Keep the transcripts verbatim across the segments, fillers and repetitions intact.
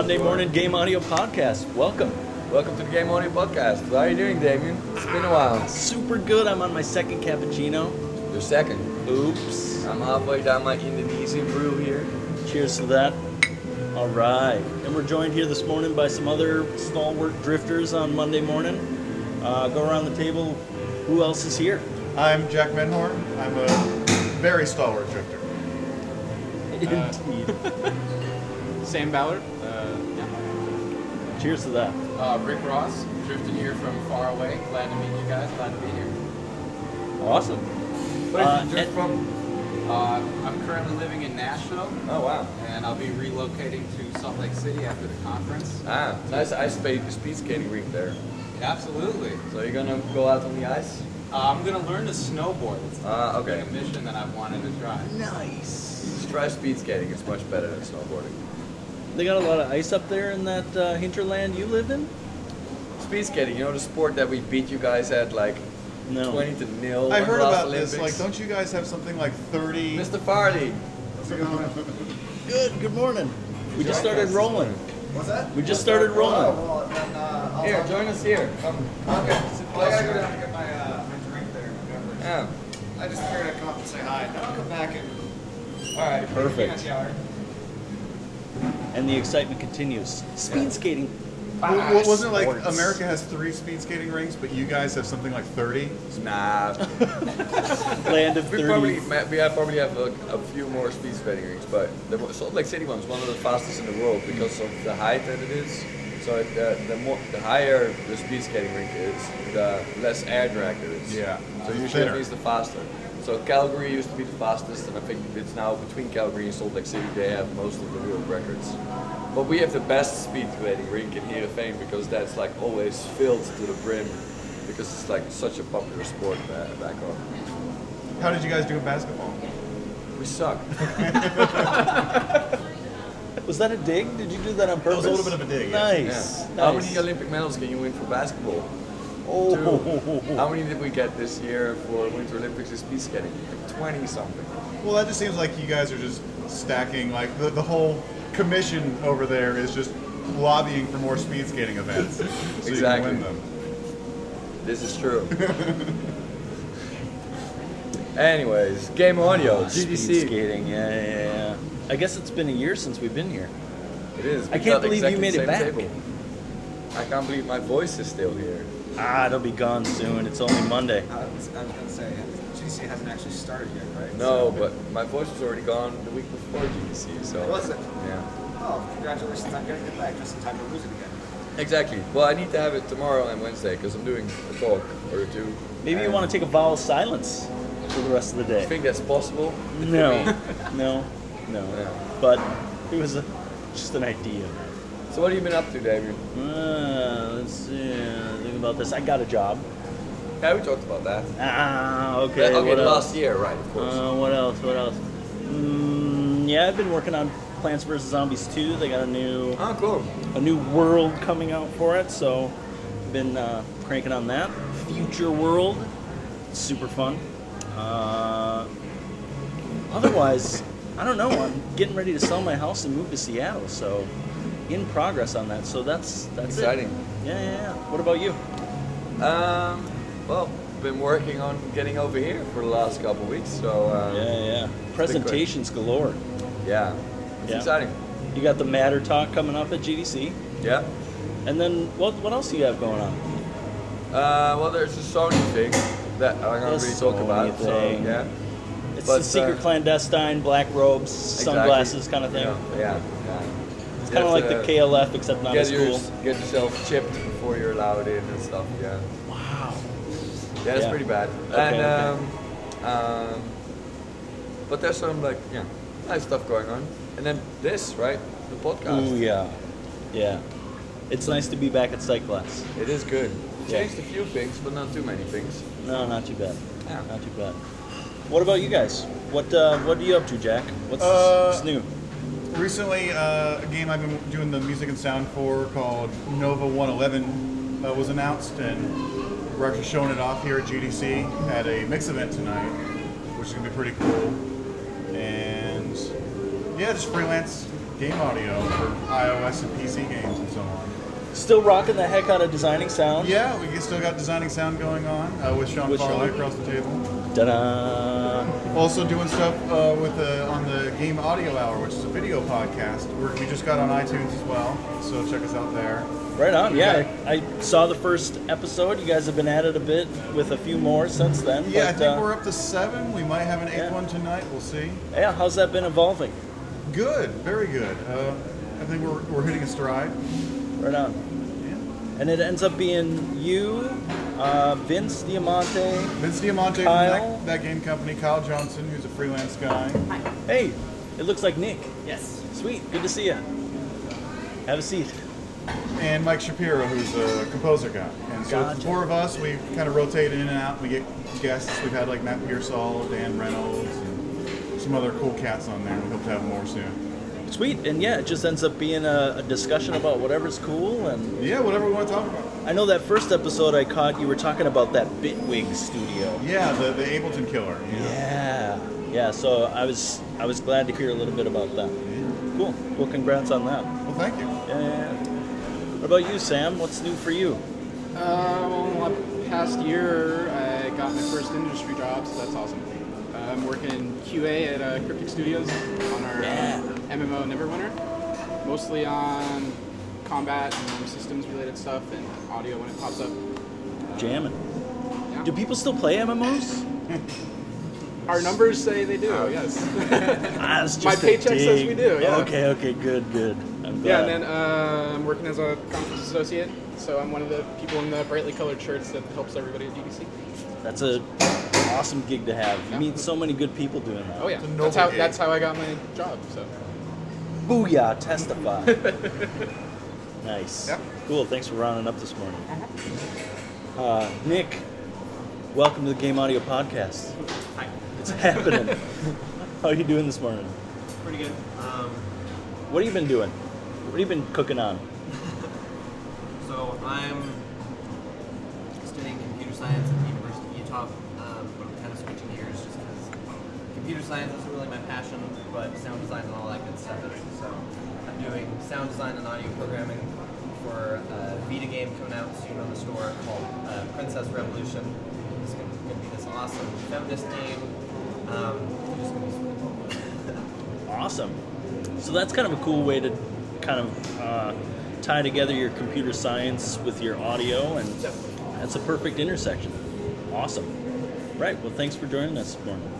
Monday morning Game Audio Podcast. Welcome. Welcome to the Game Audio Podcast. How are you doing, Damien? It's been a while. Super good. I'm on my second cappuccino. Your second. Oops. I'm halfway down my Indonesian brew here. Cheers to that. All right. And we're joined here this morning by some other stalwart drifters on Monday morning. Uh, go around the table. Who else is here? I'm Jack Menhorn. I'm a very stalwart drifter. Indeed. Sam Ballard. Uh, yeah. Cheers to that. Uh, Rick Ross, drifting here from far away. Glad to meet you guys. Glad to be here. Awesome. Where Uh, did you drift from? Uh, I'm currently living in Nashville, Oh, wow. and I'll be relocating to Salt Lake City after the conference. Ah, nice ice speed, speed skating rink there. Absolutely. So you're gonna go out on the ice? Uh, I'm going to learn to snowboard. It's Ah, okay. a mission that I've wanted to try. Nice. Just try speed skating. It's much better than snowboarding. They got a lot of ice up there in that uh, hinterland you live in? Speed skating, you know the sport that we beat you guys at like No. twenty to nil. I on heard the last about Olympics? this. Like, don't you guys have something like thirty? Mister Farley. How's it going? Good. Good morning. We just started rolling. What's that? We just started rolling. Oh, well, then, uh, I'll Here, talk- join us here. Come. Okay. Sit Well, I gotta closer. go down and get my, uh, my drink there. Whatever. Yeah. I just figured I'd come up and say hi. Then I'll come back and All right. Perfect. peanut gallery. And the excitement continues. Speed Yeah. skating. Well, well, wasn't it like Sports. America has three speed skating rinks, but you guys have something like thirty? Nah. Land of We thirty. probably we have probably have a, a few more speed skating rinks, but the Salt Lake City one is one of the fastest in the world because of the height that it is. So it, uh, the more the higher the speed skating rink is, the less air drag there is. Yeah. So It's usually it thinner. means the faster. So Calgary used to be the fastest, and I think it's now between Calgary and Salt Lake City they have most of the world records. But we have the best speed skating rink in Heerenveen because that's like always filled to the brim because it's like such a popular sport ba- back home. How did you guys do in basketball? We suck. Was that a dig? Did you do that on purpose? was a little bit of a dig, yeah. Nice. Yeah. nice. How many Olympic medals can you win for basketball? Oh. Two. How many did we get this year for Winter Olympics in speed skating? Like twenty something. Well, that just seems like you guys are just stacking. Like the, the whole commission over there is just lobbying for more speed skating events, so Exactly. you can win them. This is true. Anyways, Game Audio, G D Speed C. skating. Yeah, yeah, yeah. I guess it's been a year since we've been here. It is. I We can't got believe you exactly made the it same back. table. I can't believe my voice is still here. Ah, it'll be gone soon. It's only Monday. I was, I was gonna say, G D C hasn't actually started yet, right? No, So- but my voice was already gone the week before G D C. So. Was it? Yeah. Oh, congratulations on getting it back, just in time to lose it again. Exactly. Well, I need to have it tomorrow and Wednesday because I'm doing a talk or two. Maybe you And want to take a vow of silence for the rest of the I day. think that's possible. No, no, no. Yeah. But it was a, just an idea. So what have you been up to, Damien? Uh, let's see. uh, Think about this. I got a job. Yeah, we talked about that. Ah, okay. okay, what the else? last year, right? Of course. Uh, what else? What else? Mm, yeah, I've been working on Plants vs Zombies two. They got a new oh, cool. a new world coming out for it, so been uh, cranking on that. Future World, super fun. Uh, otherwise, I don't know. I'm getting ready to sell my house and move to Seattle, so in progress on that. So that's that's Exciting. it. Yeah, yeah, yeah. What about you? Um, well, been working on getting over here for the last couple of weeks, so uh, Yeah, yeah. Presentations galore. yeah, it's Yeah. exciting. You got the Matter Talk coming up at G D C, Yeah. and then what? What else do you have going on? Uh, well, there's a Sony thing that I'm gonna The really talk Sony about. So thing. yeah, It's But, the secret uh, clandestine, black robes, exactly. sunglasses kind of thing. Yeah, yeah. yeah. It's kind of like the K L F, except not get as your, cool. Get yourself chipped before you're allowed in and stuff. Yeah. Wow. Yeah, it's Yeah. pretty bad. Okay, and okay. um, um, but there's some like yeah, nice stuff going on. And then this, right? The podcast. Ooh, yeah. Yeah. It's nice to be back at psych class. It is good. Yeah. Changed a few things, but not too many things. No, not too bad. Yeah. Not too bad. What about you guys? What uh, What are you up to, Jack? What's, Uh, what's new? Recently, uh, a game I've been doing the music and sound for called Nova one eleven uh, was announced, and we're actually showing it off here at G D C at a mix event tonight, which is gonna be pretty cool. And yeah, just freelance game audio for iOS and P C games and so on. Still rocking the heck out of Designing Sound. Yeah, we still got Designing Sound going on uh, with Sean With Farley Sean. across the table. Ta-da! Also doing stuff uh, with the, on the Game Audio Hour, which is a video podcast. We're, we just got on iTunes as well, so check us out there. Right on. Yeah, I, I saw the first episode. You guys have been at it a bit with a few more since then. Yeah, I but, think uh, we're up to seven. We might have an eighth yeah. one tonight. We'll see. Yeah, how's that been evolving? Good, very good. Uh, I think we're, we're hitting a stride. Right on. Yeah. And it ends up being you, uh, Vince Diamante. Vince Diamante Kyle. from that, that game company, Kyle Johnson, who's a freelance guy. Hey, it looks like Nick. Yes. Sweet, good to see you. Have a seat. And Mike Shapiro, who's a composer guy. And so Gotcha. the four of us, we kind of rotate in and out. We get guests. We've had like Matt Pearsall, Dan Reynolds, and some other cool cats on there. We hope to have more soon. Sweet, and yeah, it just ends up being a, a discussion about whatever's cool. And Yeah, whatever we want to talk about. I know that first episode I caught, you were talking about that Bitwig studio. Yeah, the, the Ableton Killer. Yeah. Yeah, yeah. So I was I was glad to hear a little bit about that. Cool. Well, congrats on that. Well, thank you. Yeah, yeah, yeah. What about you, Sam? What's new for you? Uh, well, the past year I got my first industry job, so that's awesome. Uh, I'm working in Q A at uh, Cryptic Studios on our Yeah. uh, M M O Neverwinter, mostly on combat and systems related stuff and audio when it pops up. Jamming. Yeah. Do people still play M M Os? Our numbers say they do, yes. Ah, it's just My a paycheck says dig. we do, yeah. Okay, okay, good, good. I'm Yeah, glad. and then uh, I'm working as a conference associate, so I'm one of the people in the brightly colored shirts that helps everybody at G D C. That's a awesome gig to have. You Yeah. meet so many good people doing that. Oh yeah, It's a noble that's how gig. that's how I got my job. So Booyah, testify. Nice. Yep. Cool, thanks for rounding up this morning. Uh, Nick, welcome to the Game Audio Podcast. Hi. It's happening. How are you doing this morning? Pretty good. Um, What have you been doing? What have you been cooking on? so I'm studying computer science at the University of Utah, um, but I'm kind of switching gears just because computer science isn't really my passion, but sound design and all that good stuff is. So I'm doing sound design and audio programming for a Vita game coming out soon on the store called uh, Princess Revolution. It's going to be this awesome feminist game. Um, it's just going to be sweet. Awesome. So that's kind of a cool way to kind of uh, tie together your computer science with your audio, and that's a perfect intersection. Awesome. Right, well, thanks for joining us this morning.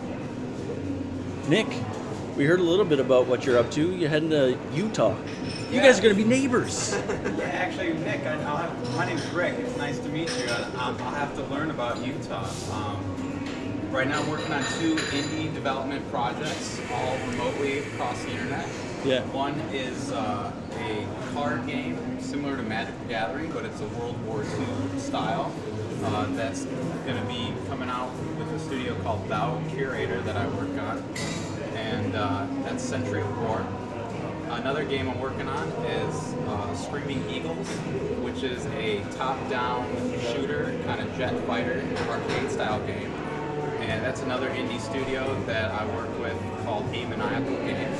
Nick, we heard a little bit about what you're up to. You're heading to Utah. You guys are going to be neighbors. Yeah, actually, Nick, I, I'll have, my name's Rick. It's nice to meet you. And, um, I'll have to learn about Utah. Um, right now, I'm working on two indie development projects, all remotely across the internet. Yeah. One is uh, a card game similar to Magic the Gathering, but it's a World War Two style. Uh, that's going to be coming out with a studio called Thou Curator that I work on, and uh, that's Century of War. Another game I'm working on is uh, Screaming Eagles, which is a top-down shooter, kind of jet fighter, arcade-style game. And that's another indie studio that I work with called Amaniacal Games.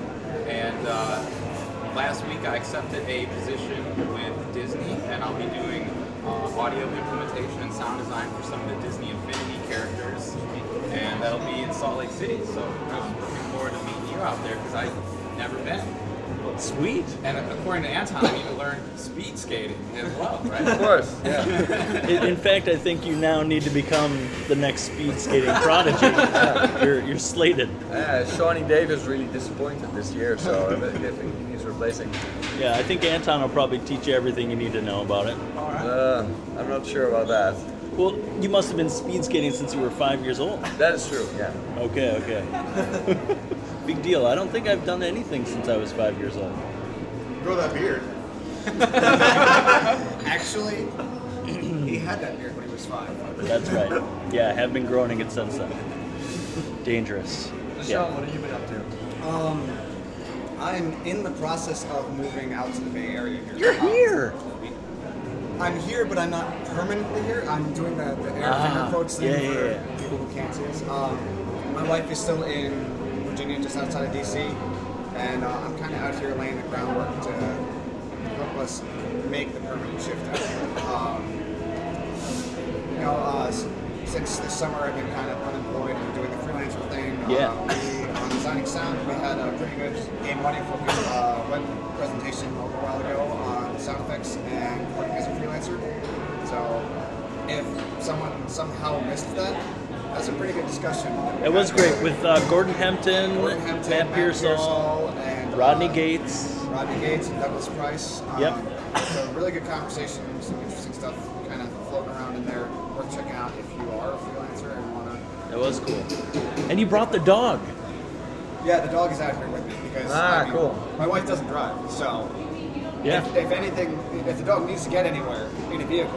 And uh, last week I accepted a position with Disney, and I'll be doing uh, audio implementation and sound design for some of the Disney Infinity characters. And that'll be in Salt Lake City, so I'm looking forward to meeting you out there because I've never been. Sweet. And according to Anton, I need to learn speed skating as well, right? Of course, yeah. In, in fact, I think you now need to become the next speed skating prodigy. You're, you're slated. Yeah, Shawnee Davis really disappointed this year, so I think he's replacing. Yeah, I think Anton will probably teach you everything you need to know about it. Uh, I'm not sure about that. Well, you must have been speed skating since you were five years old. That is true, yeah. Okay, okay. Big deal. I don't think I've done anything since I was five years old. Grow that beard. actually, he had that beard when he was five. That's right. Yeah, I have been growing it since then. Dangerous. Sean, what have you been up to? Um, I'm in the process of moving out to the Bay Area here. You're Um, here. I'm here, but I'm not permanently here. I'm doing the, the air Ah, finger quotes thing yeah, for yeah, yeah. people who can't see us. Um, my wife is still in Virginia, just outside of D C, and uh, I'm kind of out here laying the groundwork to help us make the permanent shift out here. Um, you know, uh, s- since this summer I've been kind of unemployed and doing the freelancer thing. Yeah. Uh, we, on Designing Sound, we had a pretty good game money focused uh, web presentation a little while ago on sound effects and working as a freelancer. So if someone somehow missed that, that's a pretty good discussion. It was great with uh, Gordon Hempton, Gordon Hempton, Matt Matt Pearsall, Pearsall, and Rodney uh, Gates. Rodney Gates and Douglas Price. Um, Yep. So really good conversation, some interesting stuff kind of floating around in there. Worth checking out if you are a freelancer and want to. It was cool. And you brought the dog. Yeah, the dog is out here with me because Ah, I mean, cool. my wife doesn't drive, so Yeah. if, if anything, if the dog needs to get anywhere in a vehicle,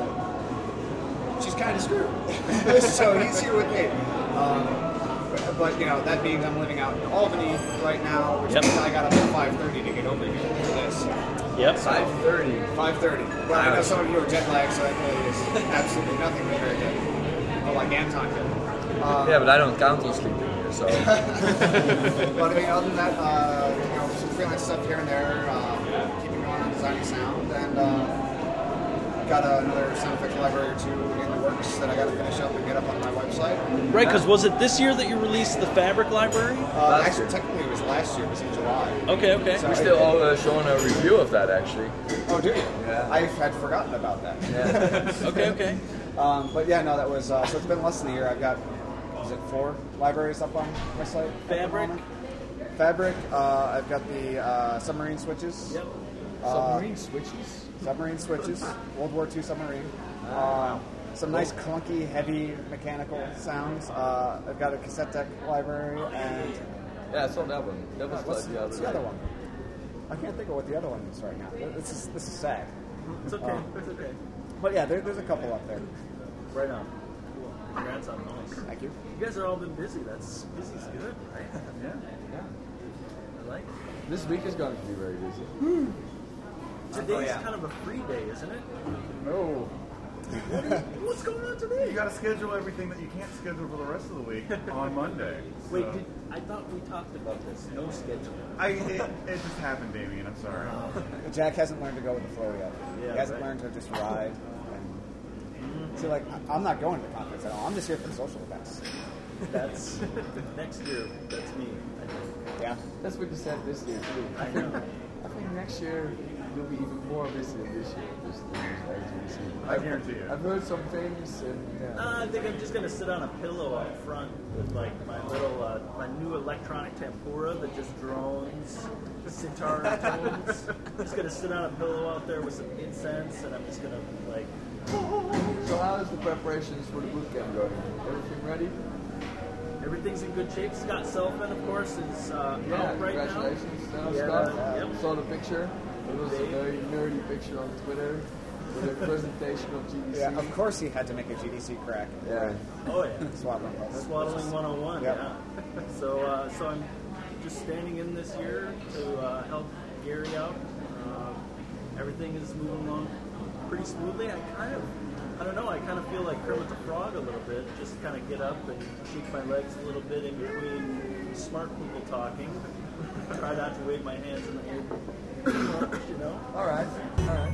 she's kind of screwed. So he's here with me. Um, but, but, you know, that means I'm living out in Albany right now, which Yep. means I got up at five thirty to get over here for this. Yep. five thirty. five thirty. Well, I know some of you are jet lagged, so that is absolutely nothing compared to, well, like Anton did. Um, Yeah, but I don't count on sleeping here, so. But I mean, other than that, uh, you know, some freelance stuff here and there, uh, keeping going on designing sound, and uh, got another sound effects library or two in the works that I got to finish up and get up on my website. Right, because was it this year that you released the Fabric Library? Uh, Last actually, year. technically, it was last year. It was in July. Okay, okay. So We're it- still all uh, showing a review of that, actually. Oh, do you? Yeah. I had forgotten about that. Yeah. Okay, okay. Um, but yeah, no, that was uh, so. It's been less than a year. I've got, is it four libraries up on my site? at the Fabric? moment. Fabric. Uh, I've got the uh, submarine switches. Yep. Submarine switches? Submarine switches. World War Two submarine. Uh, some nice clunky, heavy mechanical sounds. Uh, I've got a cassette deck library, and Yeah, I saw that one. That was what's, like the other what's the day. other one? I can't think of what the other one is right now. This is this is sad. It's okay. Um, It's okay. But yeah, there, there's a couple up there. Right on. Cool. Congrats on those. Thank you. You guys have all been busy. That's busy's good, right? Yeah. Yeah. I like it. This week is going to be very busy. Today's yeah. kind of a free day, isn't it? No. What's going on today? You got to schedule everything that you can't schedule for the rest of the week on Monday. Wait, So- did, I thought we talked about this. No schedule. I it, it just happened, Damien. I'm sorry. Jack hasn't learned to go with the flow yet. Yeah, he hasn't right. learned to just ride. And so, like, I- I'm not going to the conference at all. I'm just here for the social events. That's next year. That's me. I think. Yeah. That's what you said this year, too. I know. I think next year you'll be even more busy than this year. This year, I guarantee you. I've heard some things, and yeah. Uh, I think I'm just gonna sit on a pillow out front with like my little, uh, my new electronic tempura that just drones sitar tones. I'm just gonna sit on a pillow out there with some incense, and I'm just gonna like. So how is the preparations for the boot camp going? Everything ready? Everything's in good shape. Scott Selfman, of course, is uh, Yeah, out right congratulations, now. uh, Yeah, Scott. uh, yep. Saw the picture. It was a very nerdy picture on Twitter with a presentation of G D C. Yeah, of course he had to make a G D C crack. Yeah. Oh yeah. Swaddling. Swaddling one oh one, Yep. yeah. So, uh, so I'm just standing in this year to uh, help Gary out. Uh, everything is moving along pretty smoothly. I kind of, I don't know, I kind of feel like Kermit the Frog a little bit. Just kind of get up and shake my legs a little bit in between smart people talking. Try not to wave my hands in the air, you know? All right. All right.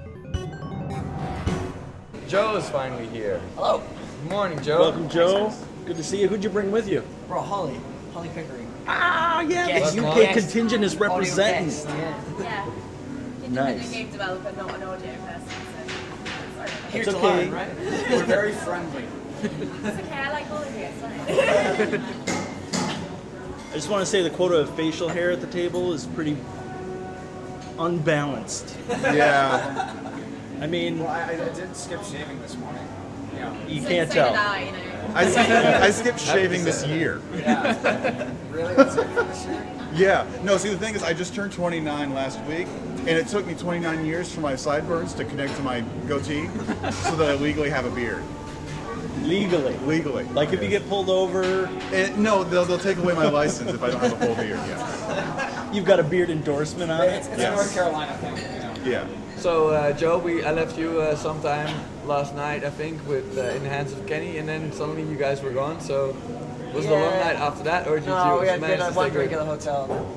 Joe is finally here. Hello. Good morning, Joe. Welcome, Joe. Good to see you. Who'd you bring with you? Bro, Holly. Holly Pickering. Ah, yeah, Guest, the U K guest. contingent is Audio representing. guest, yeah. Yeah. Independent Nice. game developer, not an audio person. So sorry. Here It's to okay. learn, right? We're very friendly. It's okay. I like all of you. It's fine. I just want to say the quota of facial hair at the table is pretty unbalanced. Yeah. I mean, Well, I, I did skip shaving this morning. Yeah. you So- can't so tell. Did I, you know. I, skipped- I skipped shaving this year. Yeah. Really? That's it for this year? Yeah. No, see, the thing is, I just turned twenty-nine last week, and it took me twenty-nine years for my sideburns to connect to my goatee so that I legally have a beard. Legally. Legally. Like if you get pulled over, And, no, they'll, they'll take away my license if I don't have a full beard. Yeah. you've got a beard endorsement on It's, it. it's Yes. a North Carolina thing, you know. Yeah. So, uh, Joe, we I left you uh, sometime last night, I think, with uh, in the hands of Kenny, and then suddenly you guys were gone. So, was it a long Yeah. night after that, or did No, you we had, we manage had to one stay drink good? at the hotel. Then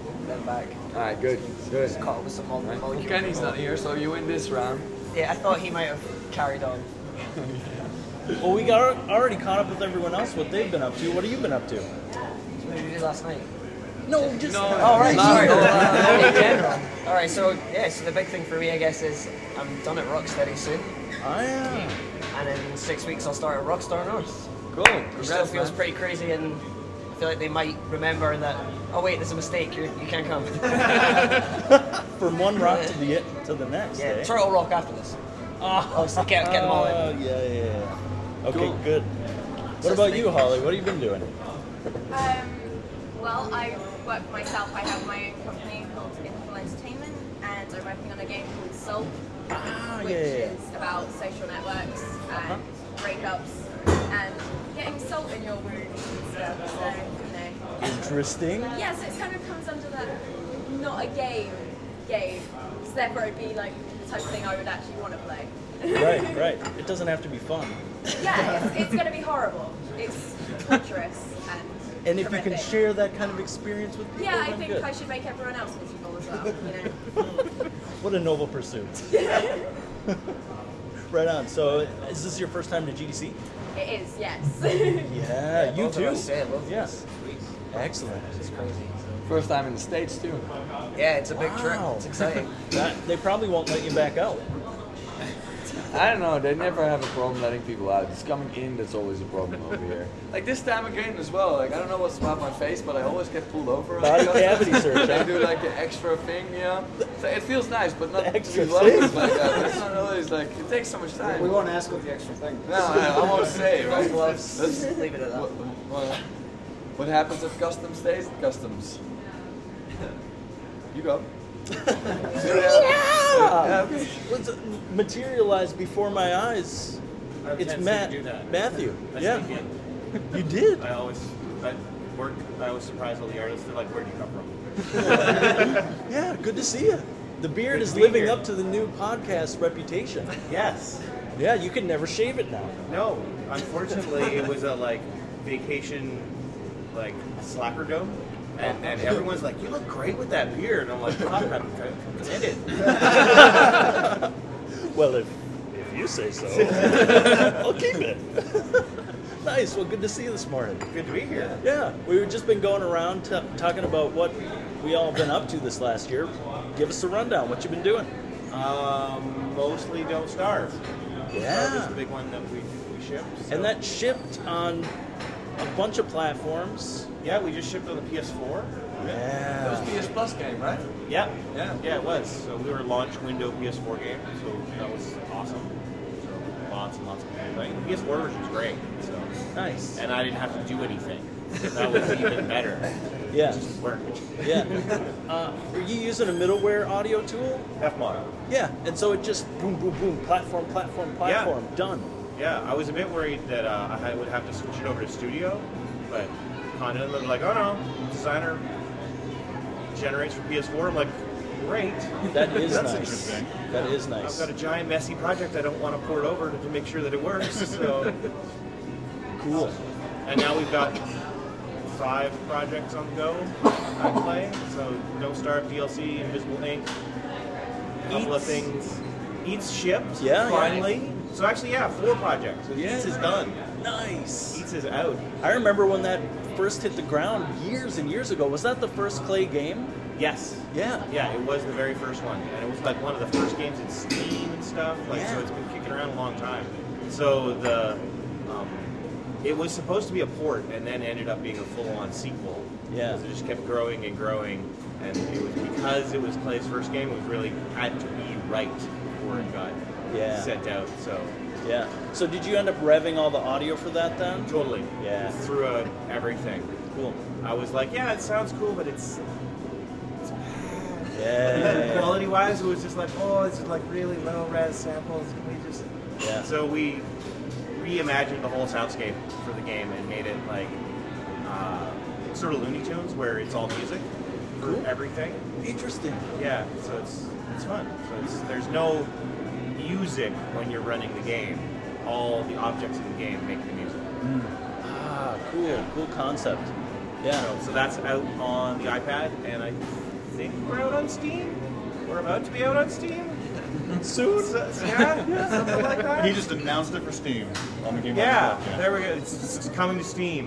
come back. All right, good, good. Just caught up with some mol- Right. molecules. Kenny's not here, so you win this round. Yeah, I thought he might have carried on. Well, we got already caught up with everyone else. What they've been up to. What have you been up to? What did you do last night? No, just. No, Oh, right, last sorry. night. In general. All right, so yeah, so the big thing for me, I guess, is I'm done at Rocksteady soon, Oh yeah. and in six weeks I'll start at Rockstar North. Cool. Which still Congrats, feels man. pretty crazy, and I feel like they might remember that. Oh wait, there's a mistake. You you can't come. From one rock to the to the next. Yeah, eh? Turtle Rock after this. Oh, Oh, so get, get them all in. Oh, yeah, yeah, yeah. Okay, Cool. good. What about you, Holly? What have you been doing? Um, well, I work for myself. I have my own company called Info Entertainment, and I'm working on a game called Soul, Ah, which yeah, yeah. is about social networks and breakups and getting salt in your wounds and stuff. So, you know. Interesting. Yes, it kind of comes under that not a game game. So therefore, it'd be like the type of thing I would actually want to play. Right, right. It doesn't have to be fun. Yeah, it's, it's going to be horrible. It's torturous and. And if you can horrific. share that kind of experience with people, Yeah, I then think good. I should make everyone else miserable as well. You know. What a noble pursuit. Right on. So, is this your first time to G D C? It is, yes. Yeah, you both of too. us, yeah, both of Yeah. us. Sweet. Excellent. It's crazy. First time in the States, too. Yeah, it's a big trip. Wow. It's exciting. That, they probably won't let you back out. I don't know, they never have a problem letting people out. It's coming in that's always a problem over here. Like this time again as well, like I don't know what's about my face, but I always get pulled over. Body cavity search, They huh? do like the extra thing, you know? So it feels nice, but not The extra too long thing? like that. It's not always like, it takes so much time. We won't ask what the extra thing. No, I, I won't say, right? Gloves. Let's Leave it at that. What, what, what happens at customs stays at customs? You go. Yeah! What's it materialized before my eyes? I have a It's tendency Matt, to do that. Matthew. I Yeah, sneak in. you did. I always, at work, I always surprise all the artists. They're like, "Where'd you come from?" Yeah, good to see you. The beard Good is to be living here. up to the new podcast reputation. Yes. Yeah, you can never shave it now. No, unfortunately, it was a like vacation, like slacker dome. And, and everyone's like, "You look great with that beard." And I'm like, "Fuck, I'm committed." Well, if if you say so, I'll keep it. Nice. Well, good to see you this morning. Good to be here. Yeah, we've just been going around t- talking about what we all been up to this last year. Give us a rundown. What you been doing? Um, mostly Don't Starve. Yeah. That was the big one that we, we shipped. so- And that shipped on a bunch of platforms. Yeah, we just shipped on the P S four. That was Yeah. P S Plus game, right? Yeah, Yeah. yeah, it was. So we were launch window P S four game, so that was awesome. So lots and lots of people playing. The P S four version was great. So Nice. and I didn't have to do anything. So that was even better. Yeah. It just worked. Yeah. Uh, are you using a middleware audio tool? F mod. Yeah. And so it just boom, boom, boom, platform, platform, platform, done. Yeah, I was a bit worried that uh, I had- would have to switch it over to Studio, but Condon was like, "Oh no, Designer generates for P S four." I'm like, "Great." That is That's nice. interesting. That is I've nice. got a giant messy project I don't want to port over to, to make sure that it works. So Cool. and now we've got five projects on the go I play. So Don't Starve D L C, Invisible Ink, a couple of Eats. things. Eats shipped Yeah, yeah. finally. So actually, yeah, four projects. So Yeah. Eats is done. Nice. Eats is out. I remember when that first hit the ground years and years ago. Was that the first Clay game? Yes. Yeah. Yeah, it was the very first one, and it was like one of the first games in Steam and stuff. Like, Yeah. so it's been kicking around a long time. So the, um, it was supposed to be a port, and then ended up being a full-on sequel. Yeah. Because it just kept growing and growing, and it was because it was Clay's first game. It was really had to be right before it got Yeah. sent out. So Yeah. So did you end up revving all the audio for that then? totally, Yeah. threw out everything. Cool. I was like, yeah, it sounds cool, but it's. Yeah. Quality wise, it was just like, oh, it's like really low res samples. Can we just. Yeah. So we reimagined the whole soundscape for the game and made it like uh, sort of Looney Tunes, where it's all music for Cool. everything. Interesting. Yeah, so it's it's fun. So it's, there's no music when you're running the game. All the objects in the game make the music. Ah, cool. Cool concept. Yeah. So, so that's out on the iPad, and I think we're out on Steam. We're about to be out on Steam. Soon? So, yeah, yeah, something like that. He just announced it for Steam on the Game Yeah, Podcast. there we go. It's, it's coming to Steam.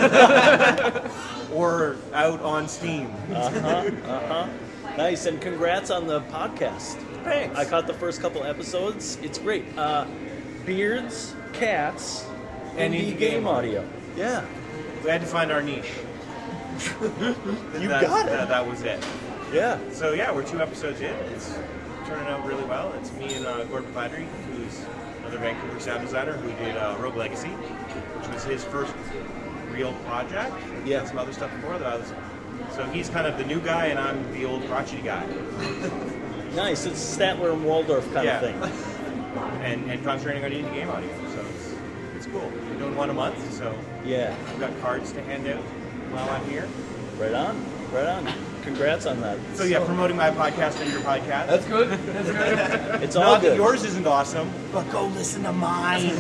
Or out on Steam. Uh-huh, uh-huh. Nice, and congrats on the podcast. Thanks. I caught the first couple episodes. It's great. Uh, beards, cats, And indie indie game game audio. Yeah. We had to find our niche. You That's- got it. That, that was it. Yeah. So yeah, we're two episodes in. It's turning out really well. It's me and uh, Gordon Padre, who's another Vancouver sound designer who did uh, Rogue Legacy, which was his first real project. He Yeah. had some other stuff before that I was. So he's kind of the new guy, and I'm the old crotchety guy. Nice. It's Statler and Waldorf kind Yeah. of thing. And and concentrating on indie game audio. So it's it's cool. We're doing one a month, so Yeah. I've got cards to hand out while I'm here. Right on. Right on. Congrats on that. So yeah, promoting my podcast and your podcast. That's good. That's good. It's all Not that good. yours isn't awesome, but go listen to mine.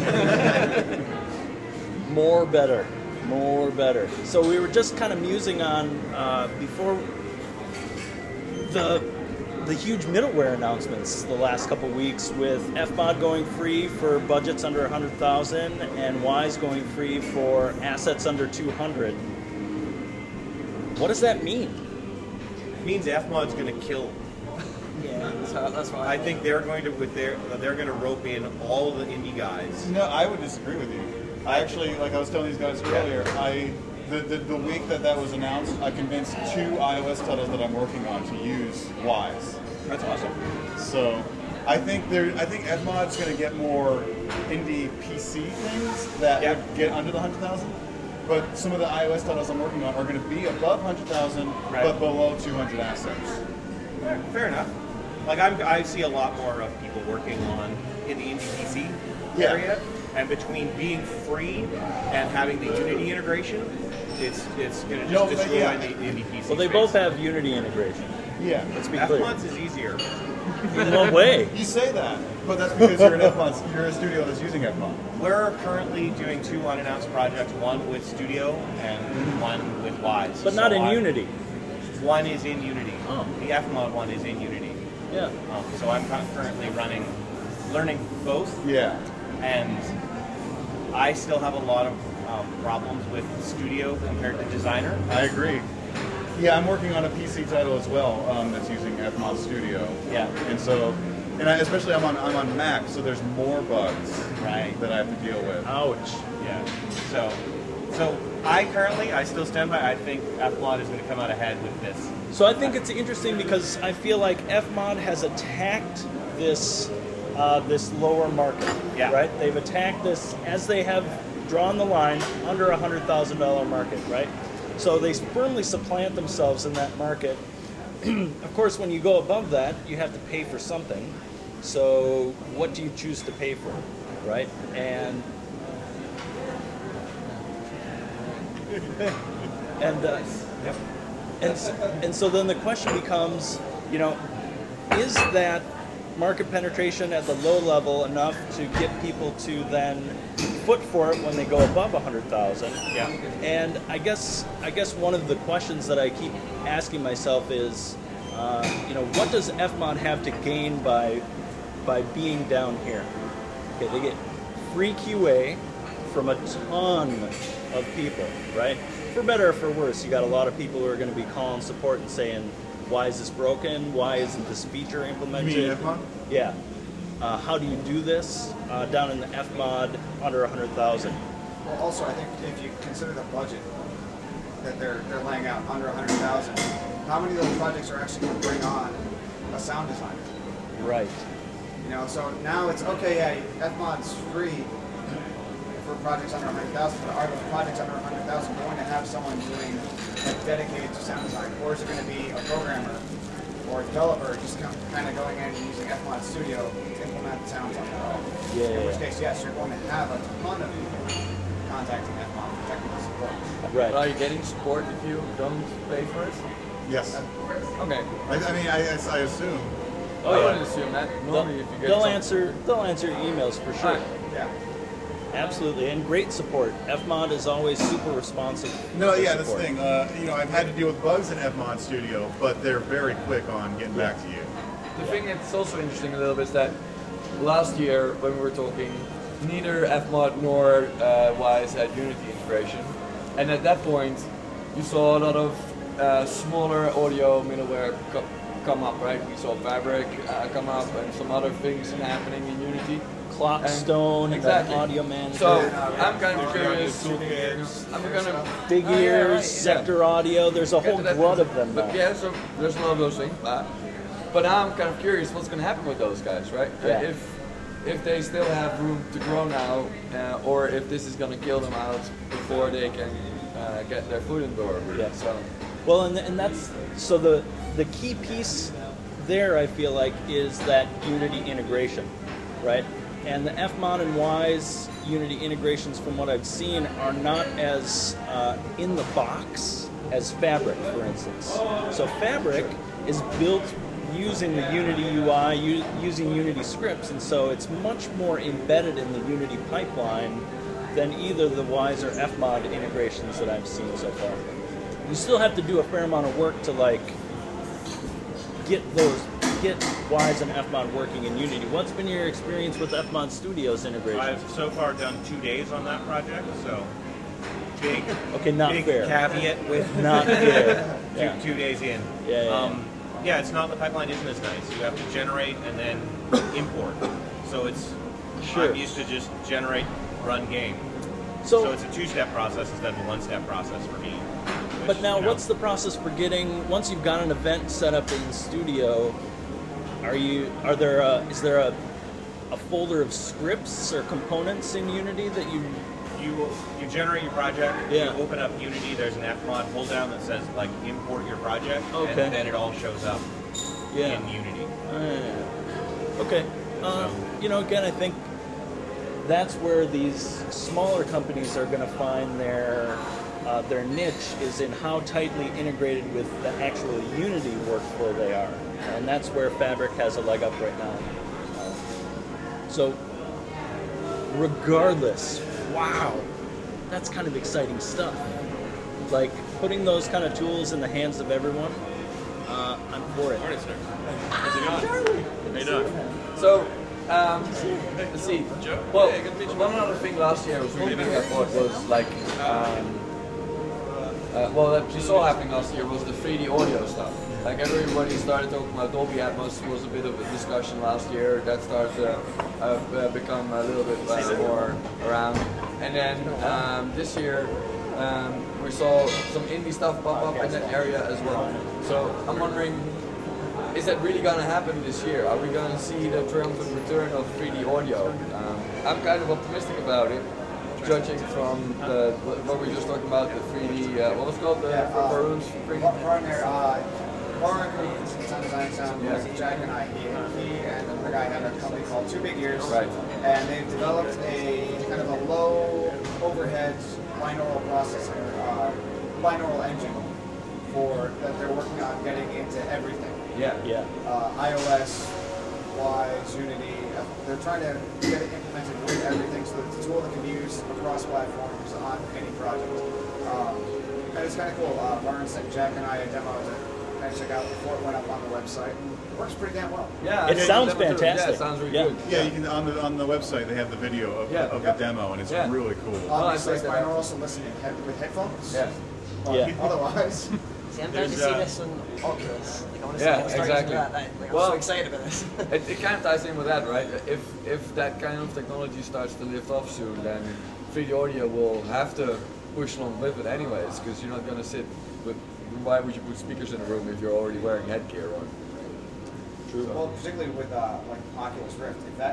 More better. More better. So we were just kind of musing on uh, before the the huge middleware announcements the last couple weeks with F mod going free for budgets under one hundred thousand and Wise going free for assets under two hundred. What does that mean? It means F mod's going to kill. Yeah, that's, how, that's why I think they're going to with their they're going to rope in all the indie guys. No, I would disagree with you. I actually, like I was telling these guys earlier, I the, the, the week that that was announced, I convinced two iOS titles that I'm working on to use Wise. That's awesome. So I think there, I think F mod's going to get more indie P C things that Yeah. would get under the hundred thousand. But some of the iOS titles I'm working on are going to be above hundred thousand, Right. but below two hundred assets. Yeah, fair enough. Like I'm, I see a lot more of people working on in the indie P C Yeah. area, and between being free and having the Unity integration, it's it's going to just No, but destroy yeah. the indie P C. Well, they space. both have Unity integration. Yeah. Let's be F clear. mods is easier. In what way? You say that, but that's because you're an F mod. You're a studio that's using F mod. We're currently doing two unannounced projects, one with Studio and one with Wise. But not So in I'm- Unity. One is in Unity. Oh. The F mod one is in Unity. Yeah. Um, so I'm cu- currently running, learning both, Yeah. and I still have a lot of um, problems with Studio compared to Designer. I agree. Yeah, I'm working on a P C title as well um, that's using F mod Studio. Yeah. And so, and I, especially I'm on I'm on Mac, so there's more bugs Right. that I have to deal with. Ouch. Yeah. So, so I currently, I still stand by. I think F mod is going to come out ahead with this. So I think it's interesting because I feel like F mod has attacked this uh, this lower market. Yeah. Right? They've attacked this as they have drawn the line under a hundred thousand dollar market. Right? So they firmly supplant themselves in that market. Of course, when you go above that, you have to pay for something. So what do you choose to pay for? Right? And and uh, Yep. and s- and so then the question becomes, you know, is that market penetration at the low level enough to get people to then foot for it when they go above one hundred thousand? Yeah. And I guess I guess one of the questions that I keep asking myself is, uh, you know, what does F mod have to gain by by being down here? Okay, they get free Q A from a ton of people, right? For better or for worse, you got a lot of people who are going to be calling support and saying, "Why is this broken? Why isn't this feature implemented?" You mean F mod? Yeah. Uh, how do you do this uh, down in the F mod under one hundred thousand? Well, also, I think if you consider the budget that they're they're laying out under one hundred thousand, how many of those projects are actually going to bring on a sound designer? Right. You know, so now it's okay. Yeah, F mod's free for projects under one hundred thousand, but are those projects under one hundred thousand going to have someone doing like dedicated to sound design, or is it going to be a programmer or a developer just kind of going in and using F mod Studio to implement the sounds on their own? Yeah, In yeah, which yeah. case, yes, you're going to have a ton of people contacting F mod for technical support. Right. But are you getting support if you don't pay for it? Yes. Okay. I, I mean, I, I assume. Oh, I yeah. would assume that They'll, normally if you get they'll some- answer. They'll answer emails for sure. Right. Yeah. absolutely, and great support. F mod is always super responsive. No, to yeah, that's the support. thing. Uh, you know, I've had to deal with bugs in F mod Studio, but they're very quick on getting back to you. The thing that's also interesting a little bit is that last year when we were talking, neither F mod nor uh, Wise had Unity integration, and at that point, you saw a lot of uh, smaller audio middleware co come up, right? We saw Fabric uh, come up and some other things happening in Unity. Clockstone and exactly. that audio manager. So I'm kind of curious. I'm gonna Big oh, yeah, Ears, right, Sector yeah. Audio. There's a Get whole to that glut in- of them now. But yeah, so there's a lot of those things. Uh, but now I'm kind of curious what's going to happen with those guys, right? Uh, Yeah. If if they still have room to grow now, uh, or if this is going to kill them out before they can uh, get their foot in the door. Really. Yeah. So Well, and, and that's so the the key piece there, I feel like, is that Unity integration, right? And the F mod and Wise Unity integrations, from what I've seen, are not as uh, in the box as Fabric, for instance. So Fabric is built using the Unity U I, u using Unity scripts, and so it's much more embedded in the Unity pipeline than either the Wise or F mod integrations that I've seen so far. You still have to do a fair amount of work to like get those, get Wise and F mod working in Unity. What's been your experience with F mod Studios integration? I've so far done two days on that project, so big, Okay, not big fair. caveat with Not fair. two, Yeah. two days in. Yeah, yeah, um, yeah, it's not, the pipeline isn't as nice. You have to generate and then import. So it's, Sure. I'm used to just generate, run game. So- So, it's a two-step process instead of a one-step process for me. But which, now, you know, what's the process for getting, once you've got an event set up in Studio, are you, are there, a, is there a, a folder of scripts or components in Unity that you, You will, you generate your project, Yeah. you open up Unity, there's an F mod pull down that says like import your project, Okay. and then it all shows up Yeah. in Unity. Uh, okay. Uh, you know, again, I think that's where these smaller companies are going to find their uh, their niche, is in how tightly integrated with the actual Unity workflow they are, and that's where Fabric has a leg up right now. Uh, so, regardless, wow, that's kind of exciting stuff. Like putting those kind of tools in the hands of everyone. Uh, I'm for it. Morning, sir. How's it going? How you doing? So, um, let's see. Well, one other thing last year was really big, I thought, was like, um, uh, well, that you saw happening last year was the three D audio stuff. Like everybody started talking about Dolby Atmos, was a bit of a discussion last year. That started to uh, uh, become a little bit uh, more around. And then um, this year, um, we saw some indie stuff pop up in that area as well. So I'm wondering, is that really going to happen this year? Are we going to see the triumphant return of three D audio? Um, I'm kind of optimistic about it, judging from the what we were just talking about, the three D, uh, what was it called, the Yeah, uh, Baroons three D? Warren there, uh, Warren, who's sound design sound, Yeah. Jack and I, he, he and another guy have a company called Two Big Ears. Right. And they've developed a kind of a low overhead binaural processor, uh, binaural engine for that they're working on getting into everything. Yeah. Yeah. Uh, iOS, Wise, Unity, uh, they're trying to get it implemented with everything so that it's a tool that can be used across platforms on any project. Um, and it's kind of cool. Uh, Warren sent Jack and I a demo to kind of check out before it went up on the website. It works pretty damn well. Yeah, It I sounds think the demo too. fantastic. Yeah, it sounds really Yeah. good. Yeah, you can on the on the website they have the video of, Yeah. of the demo, and it's Yeah. really cool. Obviously, I it's like that. binaural, so listening head, with headphones. Yeah. But Yeah. otherwise, See, I'm glad to There's, see uh, this on Oculus. Like, I want to Yeah, see how it starts exactly. with that. Like, I'm Well, so excited about this. It, it kind of ties in with that, right? If if that kind of technology starts to lift off soon, then three D audio will have to push along with it anyways, because you're not going to sit with. Why would you put speakers in a room if you're already wearing headgear on? True. well, particularly with uh, like Oculus Rift, if that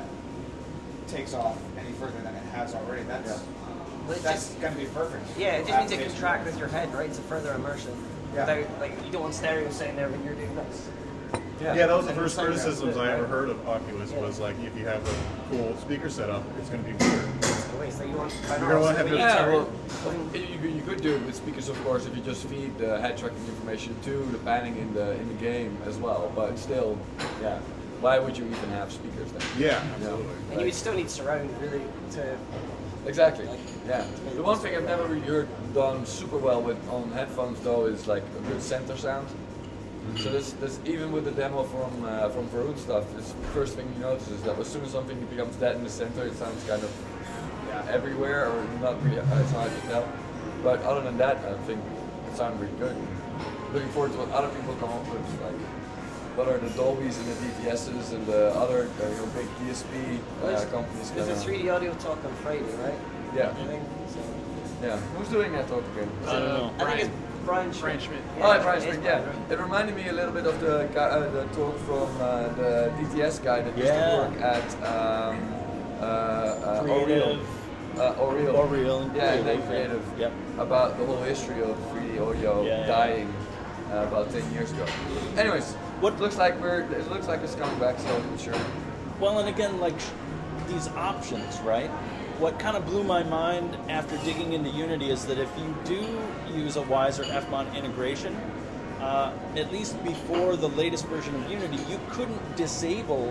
takes off any further than it has already, that's Well, it that's just- going to be perfect. Yeah, it just means it can application. track with your head, right? It's a further immersion. Yeah. Without, like, you don't want stereo sitting there when you're doing this. Yeah, that was the And first it's like that, criticisms I right? ever heard of Oculus was like, if you have a cool speaker setup, it's going to be weird. Wait, so you want You're gonna wanna have it- Yeah, well, you, you, you could do it with speakers, of course, if you just feed the head tracking information to the panning in the in the game as well. But still, yeah, why would you even have speakers then? Yeah, You know, absolutely. And you would still need surround, really, to Exactly. Yeah. The one thing I've never really heard done super well with on headphones though is like a good center sound. So this, this even with the demo from uh, from Varun stuff, this first thing you notice is that as soon as something becomes dead in the center, it sounds kind of yeah, everywhere or not really. Uh, it's hard to tell. But other than that, I think it sounded really good. Looking forward to what other people come up with, like what are the Dolbys and the D T Ss and the other uh, you know, big D S P uh, companies. There's a three D audio talk on Friday, right? Yeah. I think so. Yeah. Who's doing that talk again? I don't know. I think it's Brian Schmidt. Brian Schmidt. Oh, yeah, Brian Schmidt, yeah. It reminded me a little bit of the guy, uh, the talk from uh, the D T S guy that used Yeah. to work at um, uh, uh, Creative. Oriel. Uh, Oriel. Oriel and Yeah, and then Creative, Creative. Yep. About the whole history of three D audio Yeah, yeah. dying uh, about ten years ago. Anyways, What- it looks like we're it looks like it's coming back slowly but sure. Well, and again, like sh- these options, right? What kind of blew my mind after digging into Unity is that if you do use a Wise or F M O D integration, uh, at least before the latest version of Unity, you couldn't disable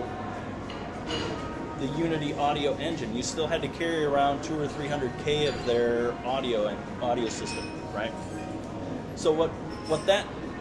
the Unity audio engine. You still had to carry around two or three hundred K of their audio and audio system, right? So what what that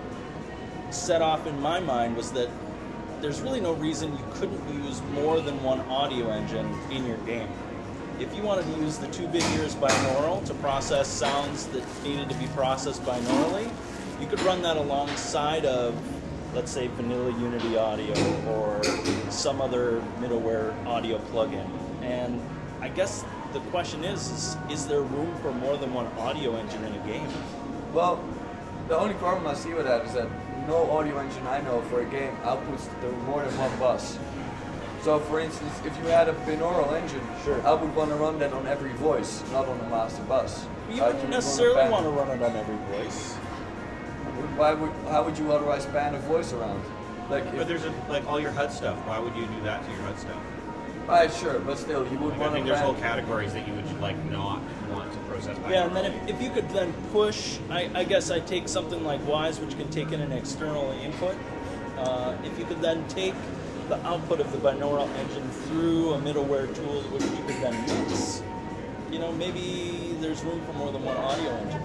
set off in my mind was that there's really no reason you couldn't use more than one audio engine in your game. If you wanted to use the two bit ears binaural to process sounds that needed to be processed binaurally, you could run that alongside of, let's say, vanilla Unity Audio or some other middleware audio plugin. And I guess the question is, is, is there room for more than one audio engine in a game? Well, the only problem I see with that is that no audio engine I know for a game outputs the more than one bus. So for instance, if you had a binaural engine, Sure. I would want to run that on every voice, not on a master bus. You Uh, wouldn't to necessarily run a want to band. run it on every voice. Why would? How would you otherwise span a voice around? Like, But if, there's a, like all your H U D stuff. Why would you do that to your H U D stuff? right, sure, but still, you would Like, I want to. think there's whole categories that you would like not want to process by. Yeah, and then if, if you could then push, I, I guess I take something like Wise, which can take in an external input. Uh, if you could then take the output of the binaural engine through a middleware tool which you could then mix, you know, maybe there's room for more than one audio engine.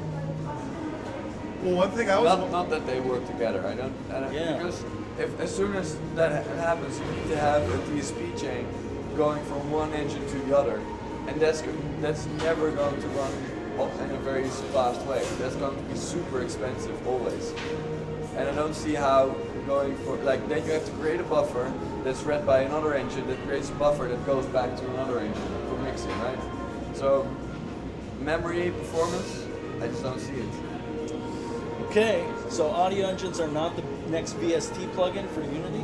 Well, one thing I was Not, not that they work together. I don't. I don't Yeah. Because if as soon as that ha- happens, you need to have a D S P chain going from one engine to the other, and that's go- that's never going to run up in a very fast way. That's going to be super expensive always. And I don't see how going for like then you have to create a buffer that's read by another engine that creates a buffer that goes back to another engine for mixing, right? So memory performance, I just don't see it. Okay, so audio engines are not the next V S T plugin for Unity?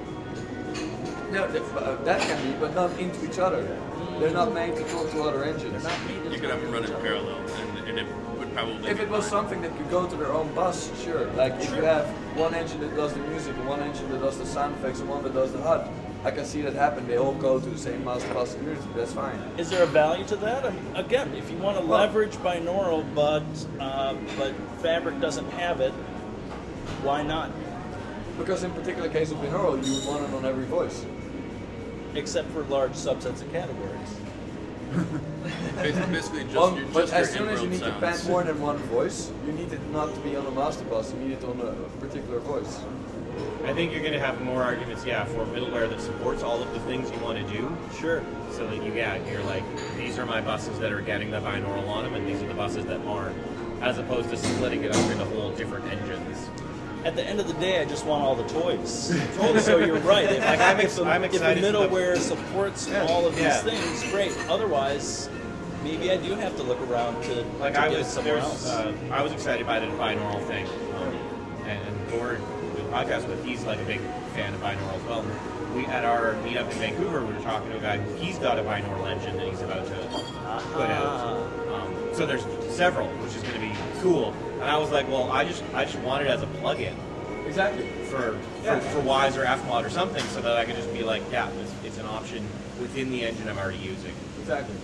No, that, uh, that can be, but not into each other. They're not made to talk to other engines. You could have them run in parallel, and, and it would probably If be it was fine. something that could go to their own bus, sure. Like if you have one engine that does the music, and one engine that does the sound effects, and one that does the H U D, I can see that happen. They all go to the same master bus in Unity. That's fine. Is there a value to that? I mean, again, if you want to Well- leverage binaural, but uh, but Fabric doesn't have it, why not? Because in particular case of binaural, you would want it on every voice. Except for large subsets of categories. Basically, basically just On- your, but just as your soon as you ingrown need to sounds. band more than one voice, you need it not to be on a master bus. You need it on a particular voice. I think you're going to have more arguments, yeah, for middleware that supports all of the things you want to do. Sure. So that you, yeah, you're like, these are my buses that are getting the binaural on them, and these are the buses that aren't, as opposed to splitting it up into whole different engines. At the end of the day, I just want all the toys. Totally. So you're right. If, Like, I'm if, ex- the, I'm if the excited for the- middleware supports Yeah. all of these Yeah. things, great. Otherwise, maybe I do have to look around to, Like to I get was, it somewhere there's, else. uh, I was excited by the binaural thing, um, and, and Gord, who we podcast with, he's like a big fan of binaural as well. We at our meetup in Vancouver, we were talking to a guy. He's got a binaural engine that he's about to put out. Um, so there's several, which is going to be cool. And I was like, well, I just I just want it as a plugin. Exactly. For, Yeah. for for Wise or F M O D or something, so that I could just be like, yeah, it's, it's an option within the engine I'm already using. Exactly.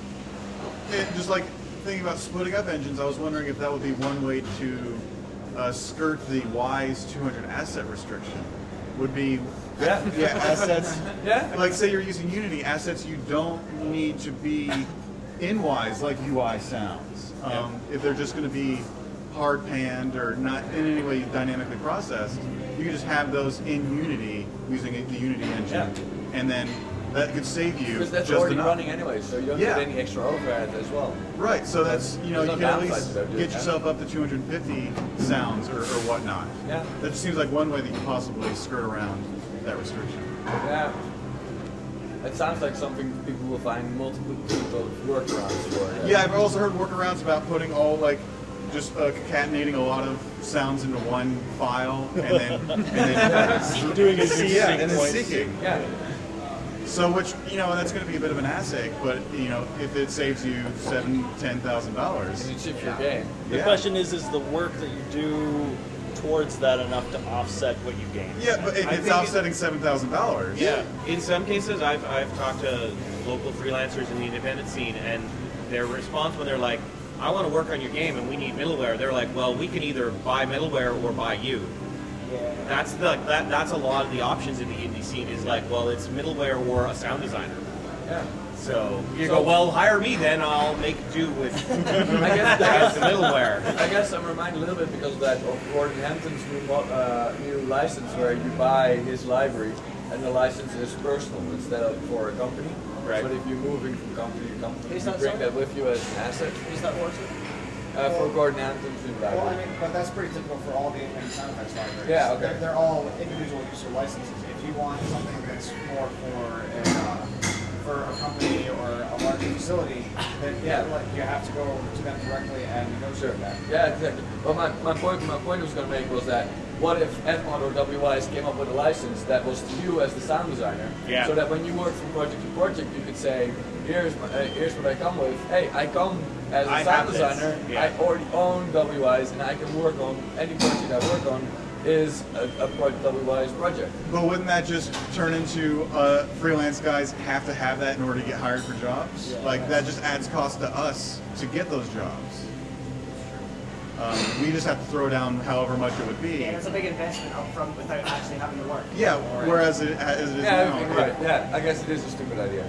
And just like thinking about splitting up engines, I was wondering if that would be one way to uh, skirt the Wise two hundred asset restriction. Would be Yeah. yeah assets. Yeah. Like say you're using Unity assets, you don't need to be in-wise, like U I sounds. Um, if they're just going to be hard panned or not in any way dynamically processed, you can just have those in Unity using the Unity engine, Yeah. and then that could save you Because that's just already enough. running anyway, so you don't Yeah. get any extra overhead as well. Right, so that's, you know, There's you no can at downside least to that, dude. get yourself up to two hundred fifty sounds or, or whatnot. Yeah. That just seems like one way that you can possibly skirt around that restriction. Yeah. It sounds like something people will find multiple people workarounds for. Yeah, I've also heard workarounds about putting all, like, just uh, concatenating a lot of sounds into one file and then, and then Doing a yeah, sequence. and then syncing. Yeah. So, which, you know, that's going to be a bit of an assay, but, you know, if it saves you seven, ten thousand dollars, And you chip your game. The Yeah. question is, is the work that you do towards that enough to offset what you gain? Yeah, but if I it's think offsetting seven thousand dollars. Yeah, in some cases, I've, I've talked to local freelancers in the independent scene, and their response when they're like, I want to work on your game and we need middleware, they're like, well, we can either buy middleware or buy you. That's the that that's a lot of the options in the indie scene is like, well, it's middleware or a sound designer. Yeah. So you So- go, well, hire me then, I'll make do with I guess as the middleware. I guess I'm reminded a little bit because of that of Gordon Hampton's new, mo- uh, new license where you buy his library and the license is personal instead of for a company. Right. But if you're moving from company to company, Is you that bring so? that with you as an asset. Is that worth it? Uh, for Gordon Hampton's new Well, I library. mean, but that's pretty typical for all the independent sound effects libraries. Yeah, okay. They're, they're all individual user licenses. If you want something that's more for a, uh, for a company or a larger facility, then yeah, like you have to go to them directly and negotiate that. Yeah, exactly. But my, my point my point I was going to make was that what if Edmond or W I S came up with a license that was to you as the sound designer, Yeah. so that when you work from project to project, you could say, here's my, uh, here's what I come with. Hey, I come as a I sound have this. designer. Yeah. I already own W I S, and I can work on any project I work on is a, a project W I S project. But wouldn't that just turn into uh, freelance guys have to have that in order to get hired for jobs? Like that just adds cost to us to get those jobs. Um, we just have to throw down however much it would be. Yeah, it's a big investment up front without actually having to work. Yeah, whereas it, as it is Yeah, now. right. Yeah, I guess it is a stupid idea.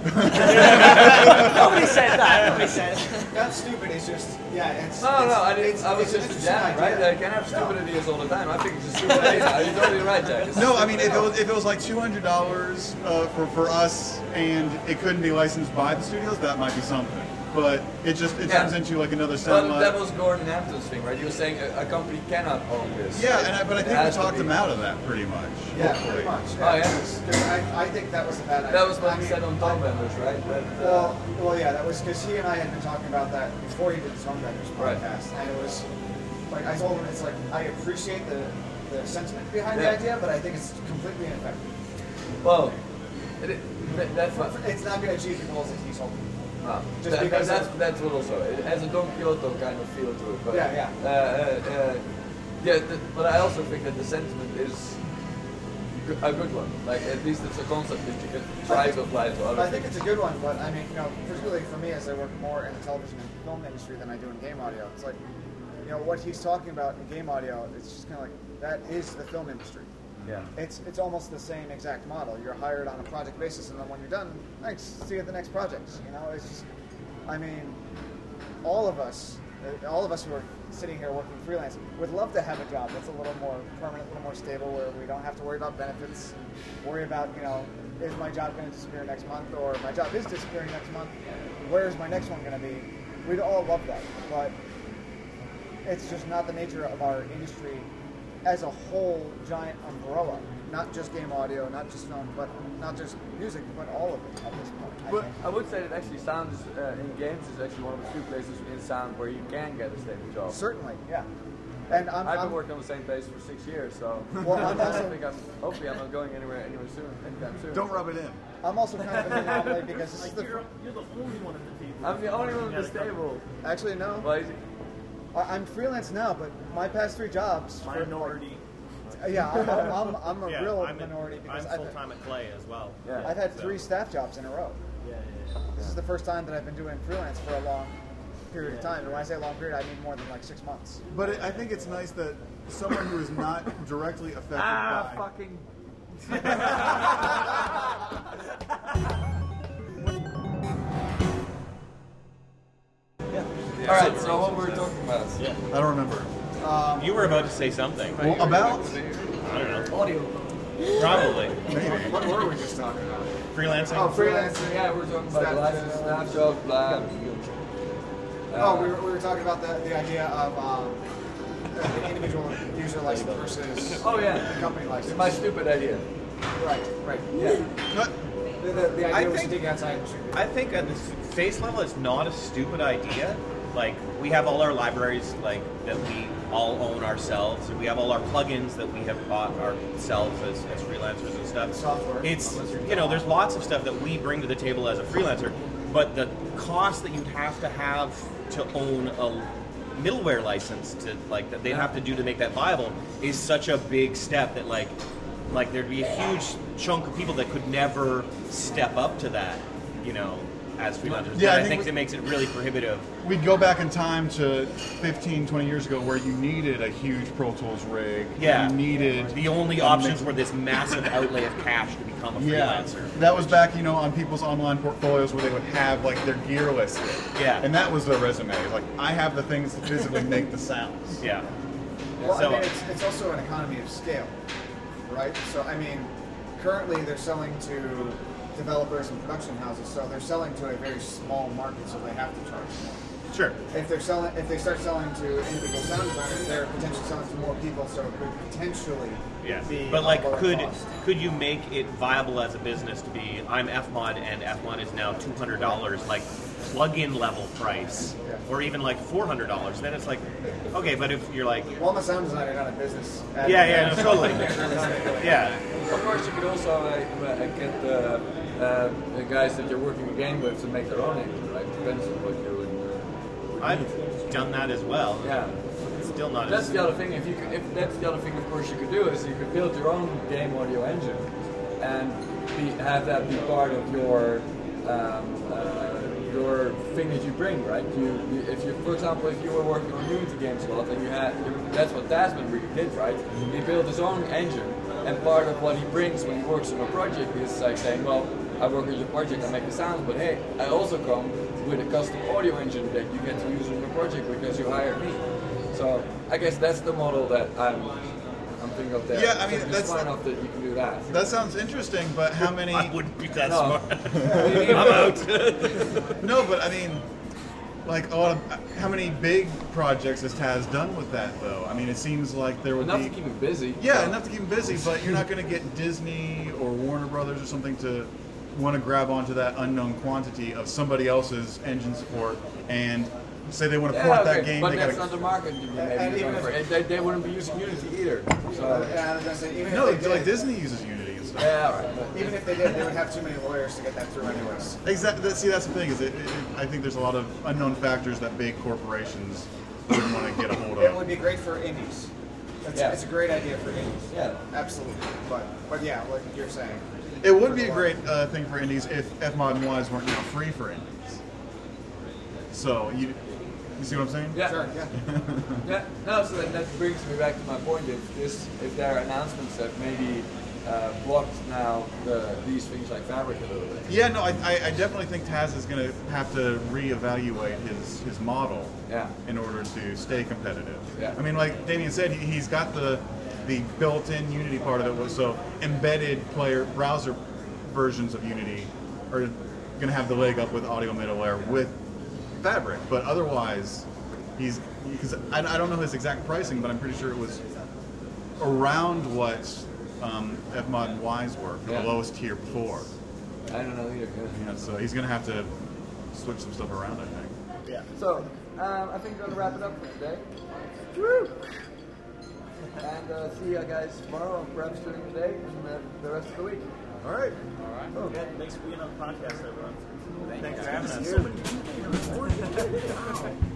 Nobody said that. Nobody said. That's stupid. It's just yeah. It's No, no, it's, I didn't. It's, I was it's an just a interesting jam, right? idea. I can have stupid ideas all the time. I think it's a stupid idea. You're totally right, Jack. It's a No, I stupid mean, if it idea. was, if it was like two hundred dollars uh, for, for us and it couldn't be licensed by the studios, that might be something. But it just it Yeah. turns into like another But sound that lab. was Gordon Hampton's thing, right? You were saying a, a company cannot own this. Yeah, and I, but I It think we has to talked be. him out of that pretty much. Yeah, hopefully. pretty much. Oh, yeah. Because I, I think that was a bad idea. That was what I he mean, said on Tom Benders, right? That, uh, Well, well, yeah, that was because he and I had been talking about that before he did the Stonebenders Right. podcast, and it was like I told him, it's like I appreciate the the sentiment behind Yeah. the idea, but I think it's completely ineffective. well, it, that, that's what. It's not going to achieve the goals that he's hoping. No, Just that, because that's of- that's what also it has a Don Quixote kind of feel to it. But, Yeah, yeah. Uh, uh, uh, yeah, the, but I also think that the sentiment is g- a good one. Like at least it's a concept that you can try to apply to other I think things. it's a good one, but I mean, you know, particularly for me, as I work more in the television and film industry than I do in game audio, it's like, you know, what he's talking about in game audio, it's just kind of like that is the film industry. Yeah. It's it's almost the same exact model. You're hired on a project basis, and then when you're done, thanks, see you at the next project. You know, it's just, I mean, all of us, uh, all of us who are sitting here working freelance would love to have a job that's a little more permanent, a little more stable, where we don't have to worry about benefits, worry about, you know, is my job going to disappear next month, or my job is disappearing next month, where is my next one going to be? We'd all love that, but it's just not the nature of our industry as a whole giant umbrella. Not just game audio, not just film, but not just music, but all of it at this point. I But think. I would say that actually sound is, uh, in games is actually one of the few places in sound where you can get a stable job. Certainly, yeah. And I'm, I've I'm been working on the same place for six years, so Well, I'm I also- think I'm, hopefully I'm not going anywhere anywhere soon, anytime soon. Don't rub it in. I'm also kind of an anomaly because this is the You're, you're the only one at the table. I'm the only one with the stable. actually no. Well, is it- I- I'm freelance now, but my past three jobs. for- Minority. Yeah, I'm, I'm, I'm a Yeah, real I'm in- minority because I'm I've, full time at Clay as well. Yeah. I've had So- three staff jobs in a row. Yeah, yeah, yeah. This is the first time that I've been doing freelance for a long period of time. And when I say long period, I mean more than like six months. But it, I think it's nice that someone who is not directly affected Ah, by fucking. All right, so what were we talking about? Yeah. I don't remember. Um, You were about to say something. Well, about I don't know. audio. Probably. What were we just talking about? Freelancing? Oh, freelancing. Yeah, we're talking about Snap- license, snapshot, blah. Oh, we were, we were talking about the, the idea of um, the individual user license versus Oh the yeah, company it's license. my stupid idea. Right, right. Yeah. What? The, the, the I idea was think- to dig outside industry. I think at the face level, it's not a stupid idea. Like, we have all our libraries like that we all own ourselves, and we have all our plugins that we have bought ourselves as, as freelancers and stuff. Software. It's, you know, there's lots of stuff that we bring to the table as a freelancer, but the cost that you'd have to have to own a middleware license to like that they'd have to do to make that viable is such a big step that like like there'd be a huge chunk of people that could never step up to that, you know, as freelancers. Yeah, And I I think think we- it makes it really prohibitive. We'd go back in time to fifteen, twenty years ago where you needed a huge Pro Tools rig. Yeah. You needed The only a options mix- were this massive outlay of cash to become a Yeah, freelancer. that was back, you know, on people's online portfolios where they would have like their gear listed. Yeah. And that was their resume. Like, I have the things to physically make the sounds. Yeah. Well, So- I mean, it's, it's also an economy of scale, right? So, I mean, currently they're selling to developers and production houses, so they're selling to a very small market, so they have to charge more. Sure. If they're selling, if they start selling to individual sound designers, they're potentially selling to more people, so it could potentially Yeah, be but a like, lower could cost. could you make it viable as a business to be? I'm F mod, and F mod is now two hundred dollars, like plug-in level price, Yeah. or even like four hundred dollars. Then it's like, okay, but if you're like, Well, I'm a sound designer, not a business. yeah, yeah, no, totally, yeah, Of course, you could also uh, uh, get the, uh, the guys that you're working a game with to make their own engine, right? Depends on what you would. Uh, I've done that as well. yeah. It's still not. That's as, the other thing. If you could, if that's the other thing, of course, you could do is you could build your own game audio engine and be, have that be part of your um, uh, your thing that you bring, right? You, you, if you, for example, if you were working on Unity games a lot, and you had, you, that's what Tasman really did, right? He built his own engine, and part of what he brings when he works on a project is like saying, well, I work on your project, I make the sounds, but hey, I also come with a custom audio engine that you get to use on your project because you hired me. So I guess that's the model that I'm I'm thinking of there. Yeah, I mean, So it's that's- smart enough that you can do that. That sounds interesting, but how many? I wouldn't be that No. smart. I'm out. No, but I mean, like, a lot of, how many big projects has Taz done with that, though? I mean, it seems like there would Enough be to keep him busy. yeah, enough to keep him busy, but you're not going to get Disney or Warner Brothers or something to want to grab onto that unknown quantity of somebody else's engine support and say they want to Yeah, port okay, that game. but They that's gotta, not the market you maybe And you're even going for. if- They, they wouldn't be using Unity either. Uh, So and I was gonna say, even no, if they like did, Disney uses Unity and stuff. yeah, all right. But even if they did, they would have too many lawyers to get that through anyways. Exactly. See, that's the thing. Is it, it, I think there's a lot of unknown factors that big corporations wouldn't want to get a hold It of. would be great for indies. It's, Yeah. it's a great idea for indies. Yeah. Absolutely. But but yeah, what you're saying. It would be a great uh, thing for indies if F mod and Wise weren't now free for indies. So you, you see what I'm saying? Yeah. Sure, yeah. Yeah, no, so that, that brings me back to my point. If this, if there are announcements that maybe uh, blocked now the, these things like Fabric a little bit. Yeah, no, I, I I definitely think Taz is going to have to reevaluate his his model Yeah. in order to stay competitive. Yeah. I mean, like Damien said, he, he's got the the built-in Unity part of it. Was so embedded player browser versions of Unity are going to have the leg up with audio middleware with Fabric, but otherwise, he's because I, I don't know his exact pricing, but I'm pretty sure it was around what um, F mod and Wise were for Yeah. the lowest tier before. I don't know either. Yeah, so he's going to have to switch some stuff around, I think. Yeah. So, um, I think we're going to wrap it up for today. Woo! And uh, see you guys tomorrow, perhaps during the day, and uh, the rest of the week. All right. All right. Oh. Yeah, thanks for being on the podcast, everyone. Thanks for Thanks having for us. having us.